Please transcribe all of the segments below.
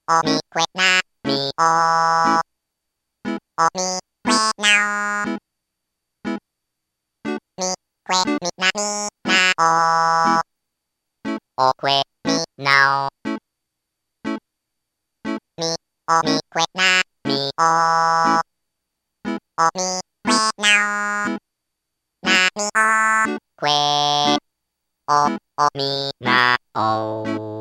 おみくえなみおみくえなおみくえみなみなおくえみなおみおみくえなみおみくえなおなみおくえおみなお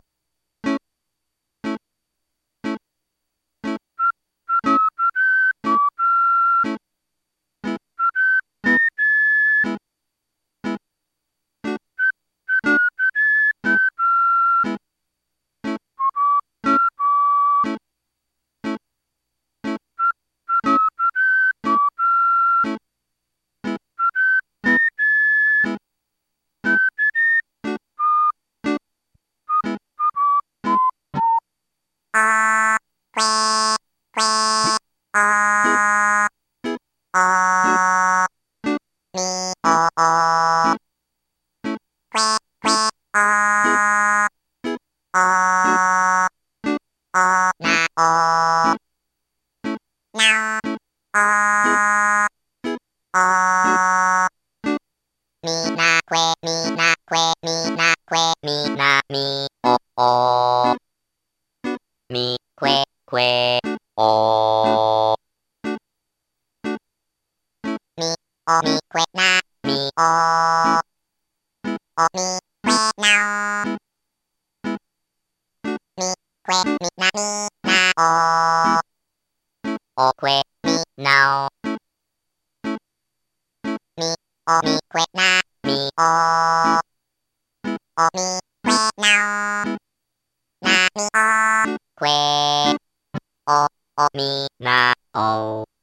あくえくえおみおくえくえおなおみなくえみなくえみなくえみなみみくえくえおみおみくえなみおみくえなおみくえみなみなおくえみなおみおみくえなみおみくえなおなみおくえおみなお